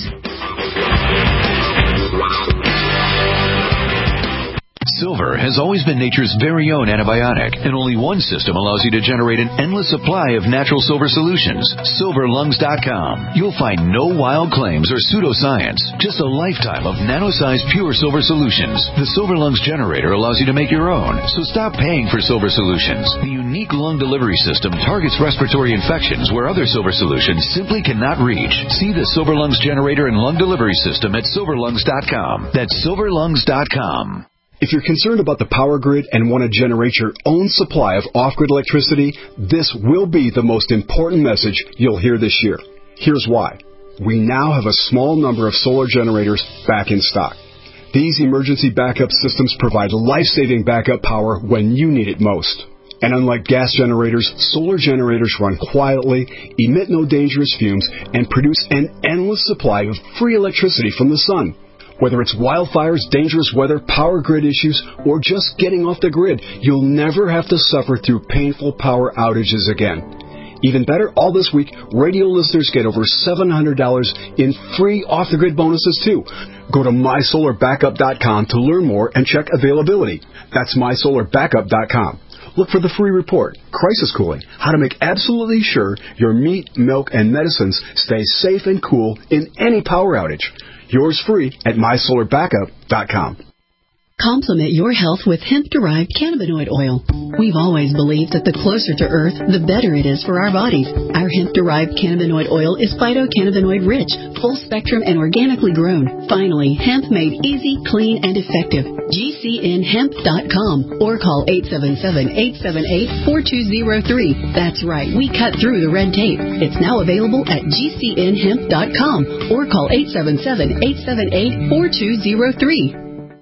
Silver has always been nature's very own antibiotic, and only one system allows you to generate an endless supply of natural silver solutions. silver lungs dot com. You'll find no wild claims or pseudoscience, just a lifetime of nano-sized pure silver solutions. The Silver Lungs generator allows you to make your own, so stop paying for silver solutions. The unique lung delivery system targets respiratory infections where other silver solutions simply cannot reach. See the Silver Lungs generator and lung delivery system at silver lungs dot com. That's silver lungs dot com. If you're concerned about the power grid and want to generate your own supply of off-grid electricity, this will be the most important message you'll hear this year. Here's why. We now have a small number of solar generators back in stock. These emergency backup systems provide life-saving backup power when you need it most. And unlike gas generators, solar generators run quietly, emit no dangerous fumes, and produce an endless supply of free electricity from the sun. Whether it's wildfires, dangerous weather, power grid issues, or just getting off the grid, you'll never have to suffer through painful power outages again. Even better, all this week, radio listeners get over seven hundred dollars in free off-the-grid bonuses, too. Go to my solar backup dot com to learn more and check availability. That's my solar backup dot com. Look for the free report, Crisis Cooling, how to make absolutely sure your meat, milk, and medicines stay safe and cool in any power outage. Yours free at my solar backup dot com. Complement your health with hemp-derived cannabinoid oil. We've always believed that the closer to Earth, the better it is for our bodies. Our hemp-derived cannabinoid oil is phytocannabinoid-rich, full-spectrum, and organically grown. Finally, hemp made easy, clean, and effective. G C N hemp dot com or call eight seven seven, eight seven eight, four two zero three. That's right, we cut through the red tape. It's now available at G C N hemp dot com or call eight seven seven, eight seven eight, four two zero three.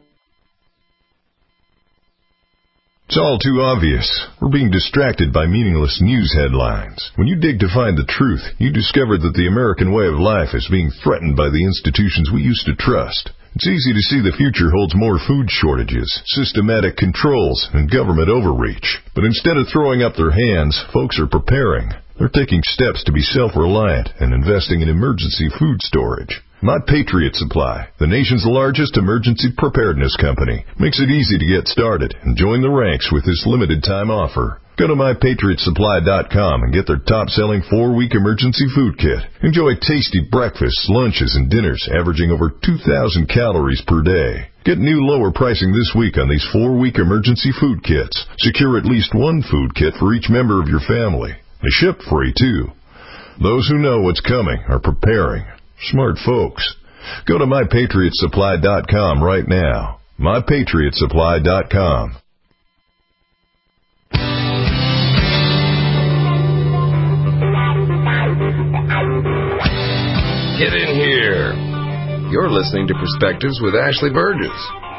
It's all too obvious. We're being distracted by meaningless news headlines. When you dig to find the truth, you discover that the American way of life is being threatened by the institutions we used to trust. It's easy to see the future holds more food shortages, systematic controls, and government overreach. But instead of throwing up their hands, folks are preparing. They're taking steps to be self-reliant and investing in emergency food storage. My Patriot Supply, the nation's largest emergency preparedness company, makes it easy to get started and join the ranks with this limited-time offer. Go to my patriot supply dot com and get their top-selling four-week emergency food kit. Enjoy tasty breakfasts, lunches, and dinners averaging over two thousand calories per day. Get new lower pricing this week on these four-week emergency food kits. Secure at least one food kit for each member of your family. They ship free, too. Those who know what's coming are preparing. Smart folks. Go to my patriot supply dot com right now. my patriot supply dot com. Get in here. You're listening to Perspectives with Ashley Burgess.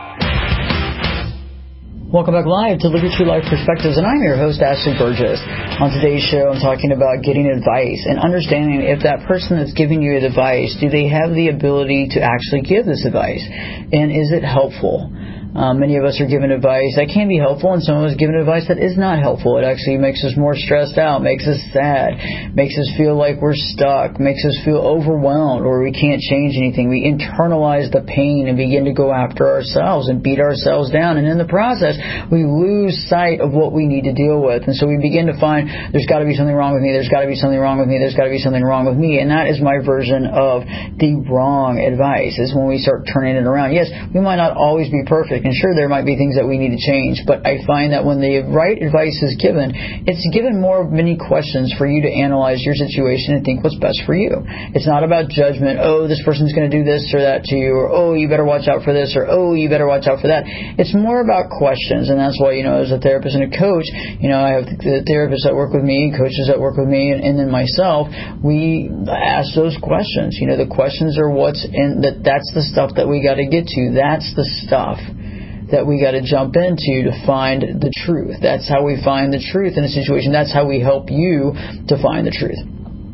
Welcome back live to Live Your True Life Perspectives, and I'm your host, Ashley Burgess. On today's show, I'm talking about getting advice and understanding if that person that's giving you advice, do they have the ability to actually give this advice, and is it helpful? Um, many of us are given advice that can be helpful, and some of us given advice that is not helpful. It actually makes us more stressed out, makes us sad, makes us feel like we're stuck, makes us feel overwhelmed, or we can't change anything. We internalize the pain and begin to go after ourselves and beat ourselves down, and in the process, we lose sight of what we need to deal with. And so we begin to find there's got to be something wrong with me, there's got to be something wrong with me, there's got to be something wrong with me, and that is my version of the wrong advice, is when we start turning it around. Yes, we might not always be perfect. perfect. And sure, there might be things that we need to change, but I find that when the right advice is given, it's given more many questions for you to analyze your situation and think what's best for you. It's not about judgment. Oh, this person's going to do this or that to you, or oh, you better watch out for this, or oh, you better watch out for that. It's more about questions, and that's why, you know, as a therapist and a coach, you know, I have the therapists that work with me, coaches that work with me, and, and then myself, we ask those questions. You know, the questions are what's in that. That's the stuff that we got to get to. That's the stuff that we got to jump into to find the truth. That's how we find the truth in a situation. That's how we help you to find the truth.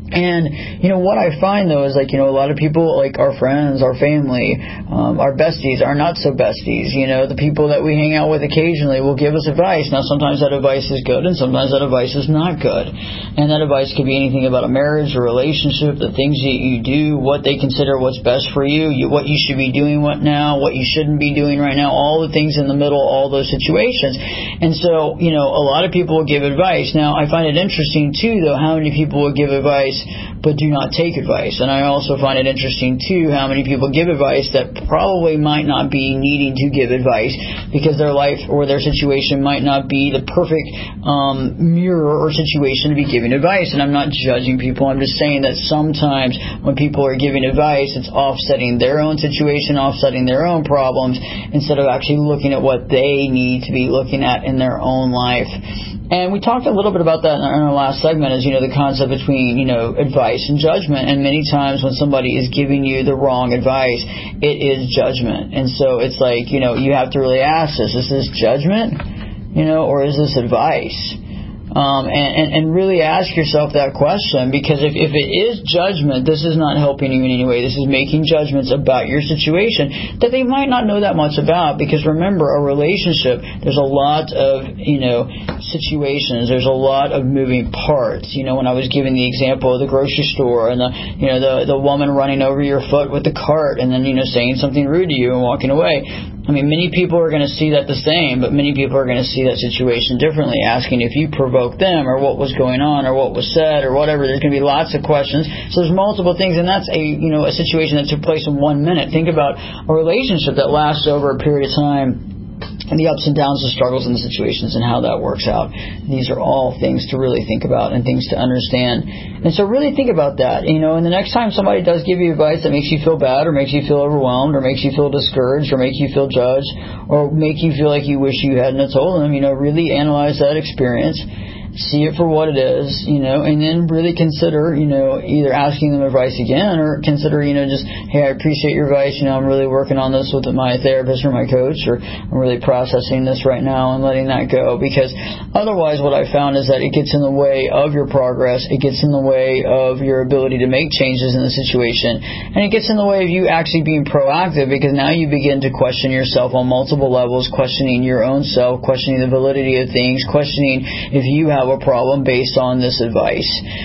And, you know, what I find, though, is, like, you know, a lot of people, like our friends, our family, um, our besties, our not-so besties, you know, the people that we hang out with occasionally will give us advice. Now, sometimes that advice is good, and sometimes that advice is not good. And that advice could be anything about a marriage or relationship, the things that you do, what they consider what's best for you, you what you should be doing what now, what you shouldn't be doing right now, all the things in the middle, all those situations. And so, you know, a lot of people will give advice. Now, I find it interesting, too, though, how many people will give advice but do not take advice. And I also find it interesting, too, how many people give advice that probably might not be needing to give advice because their life or their situation might not be the perfect um, mirror or situation to be giving advice. And I'm not judging people. I'm just saying that sometimes when people are giving advice, it's offsetting their own situation, offsetting their own problems, instead of actually looking at what they need to be looking at in their own life. And we talked a little bit about that in our last segment, is, you know, the concept between, you know, advice and judgment. And many times when somebody is giving you the wrong advice, it is judgment. And so it's like, you know, you have to really ask this, is this judgment, you know, or is this advice? Um, and, and, and really ask yourself that question, because if, if it is judgment, this is not helping you in any way. This is making judgments about your situation that they might not know that much about, because remember, a relationship, there's a lot of, you know, situations, there's a lot of moving parts. You know, when I was giving the example of the grocery store and the, you know, the, the woman running over your foot with the cart and then, you know, saying something rude to you and walking away. I mean, many people are going to see that the same, but many people are going to see that situation differently, asking if you provoked them or what was going on or what was said or whatever. There's going to be lots of questions. So there's multiple things, and that's a, you know, a situation that took place in one minute. Think about a relationship that lasts over a period of time, and the ups and downs, the struggles and the situations, and how that works out. These are all things to really think about and things to understand. And so really think about that, you know, and the next time somebody does give you advice that makes you feel bad or makes you feel overwhelmed or makes you feel discouraged or makes you feel judged or make you feel like you wish you hadn't told them, you know, really analyze that experience, see it for what it is, you know, and then really consider, you know, either asking them advice again or consider, you know, just, hey, I appreciate your advice, you know, I'm really working on this with my therapist or my coach, or I'm really processing this right now and letting that go, because otherwise what I found is that it gets in the way of your progress, it gets in the way of your ability to make changes in the situation, and it gets in the way of you actually being proactive, because now you begin to question yourself on multiple levels, questioning your own self, questioning the validity of things, questioning if you have a problem based on this advice.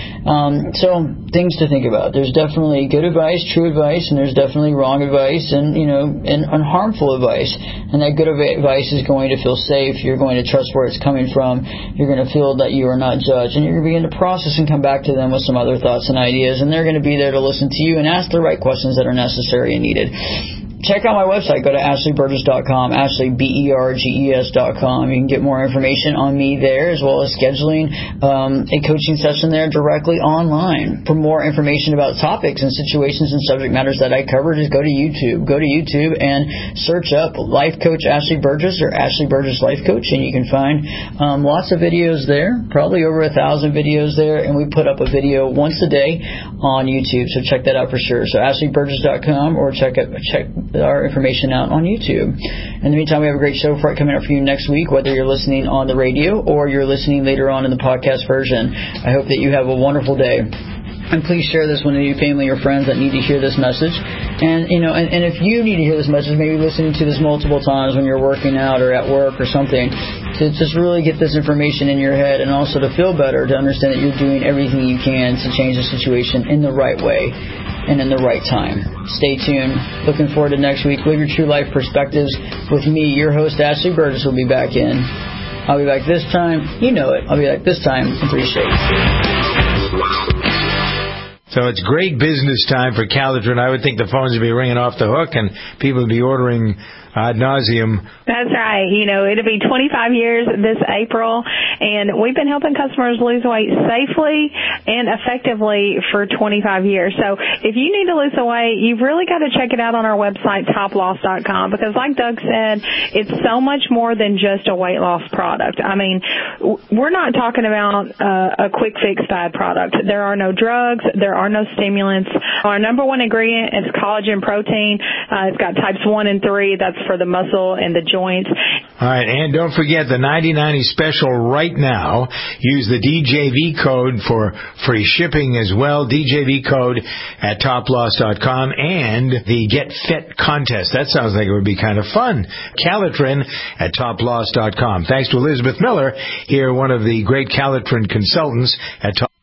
Um, so things to think about. There's definitely good advice, true advice, and there's definitely wrong advice, and you know, and, and harmful advice. And that good advice is going to feel safe. You're going to trust where it's coming from. You're going to feel that you are not judged, and you're going to begin to process and come back to them with some other thoughts and ideas. And they're going to be there to listen to you and ask the right questions that are necessary and needed. Check out my website. Go to ashley burgess dot com, Ashley, B E R G E S dot com. You can get more information on me there, as well as scheduling um, a coaching session there directly online. For more information about topics and situations and subject matters that I cover, just go to YouTube. Go to YouTube and search up Life Coach Ashley Burgess or Ashley Burgess Life Coach, and you can find um, lots of videos there, probably over a thousand videos there, and we put up a video once a day on YouTube, so check that out for sure. So ashley burgess dot com, or check out, check our information out on YouTube. In the meantime, we have a great show for it coming up for you next week, whether you're listening on the radio or you're listening later on in the podcast version. I hope that you have a wonderful day. And please share this with your family or friends that need to hear this message. And, you know, and, and if you need to hear this message, maybe listening to this multiple times when you're working out or at work or something, to just really get this information in your head, and also to feel better, to understand that you're doing everything you can to change the situation in the right way and in the right time. Stay tuned. Looking forward to next week. Live Your True Life Perspectives with me, your host, Ashley Burgess, will be back in. I'll be back this time. You know it. I'll be back this time in three shades. So it's great business time for Calitrin. I would think the phones would be ringing off the hook and people would be ordering ad nauseum. That's right. You know, it'll be twenty-five years this April, and we've been helping customers lose weight safely and effectively for twenty-five years. So if you need to lose some weight, you've really got to check it out on our website, top loss dot com, because like Doug said, it's so much more than just a weight loss product. I mean, we're not talking about uh, a quick fix fad product. There are no drugs. There are no stimulants. Our number one ingredient is collagen protein. Uh, it's got types one and three. That's for the muscle and the joints. All right, and don't forget the ninety ninety special right now. Use the D J V code for free shipping as well. D J V code at top loss dot com, and the Get Fit contest. That sounds like it would be kind of fun. Calitrin at top loss dot com. Thanks to Elizabeth Miller, here, one of the great Calitrin consultants at Top